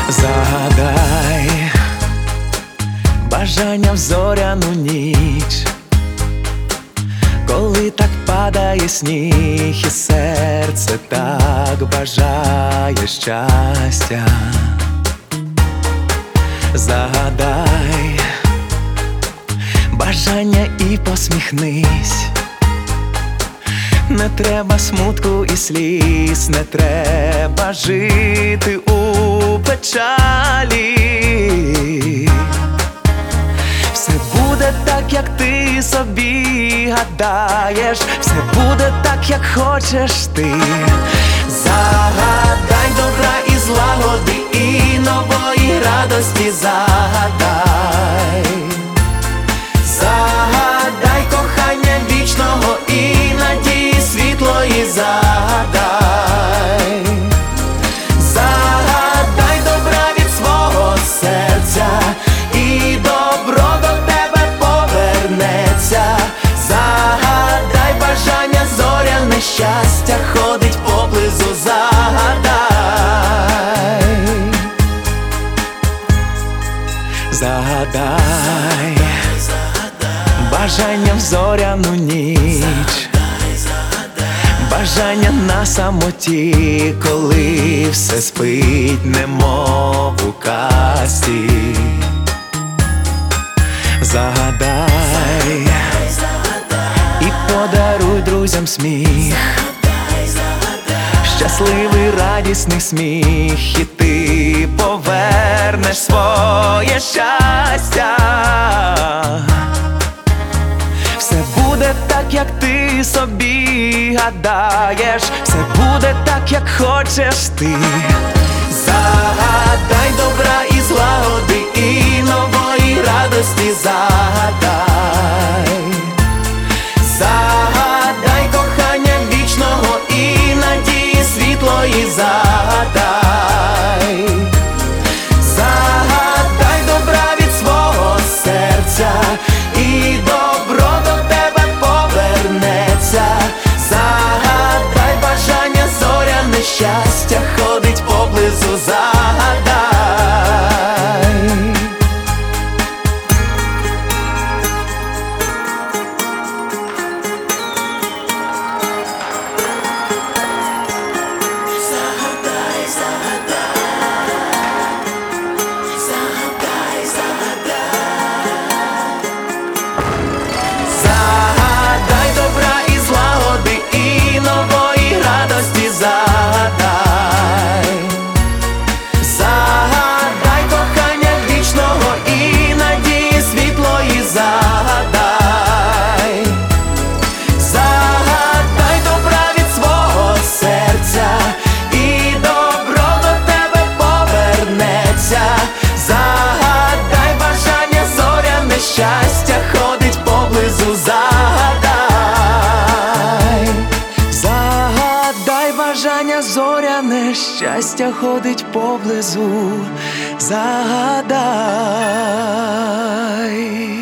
Загадай бажання в зоряну ніч, коли так падає сніг, і серце так бажає щастя. Загадай бажання і посміхнись. Не треба смутку і сліз, не треба жити у печалі. Все буде так, як ти собі гадаєш, все буде так, як хочеш ти. Загадай добра і злагоди, і нової радості загадай. Загадай кохання вічного і надії світлої загадай. Загадай добра від свого серця, і добро до тебе повернеться. Загадай бажання, зоряне щастя ходить поблизу, загадай. Загадай бажання в зоряну ніч, бажання на самоті, коли все спить, немов у казці. Загадай і подаруй друзям сміх, щасливий радісний сміх, і ти повернеш своє щастя. Все буде так, як ти собі гадаєш, все буде так, як хочеш ти. Загадай добра і злагоди, і нової радості загадай. Загадай кохання вічного і надії світлої загадай. Загадай добра від свого серця, і добро до тебе повернеться. Загадай бажання, зоряне щастя ходить поблизу, загадай. Загадай добра і злагоди, і нової радості загадай. Загадай кохання вічного і надії світлої загадай. Загадай добра від свого серця, і добро до тебе повернеться. Загадай бажання, зоряне щастя ходить поблизу, загадай. Загадай бажання, зоряне щастя ходить поблизу, загадай.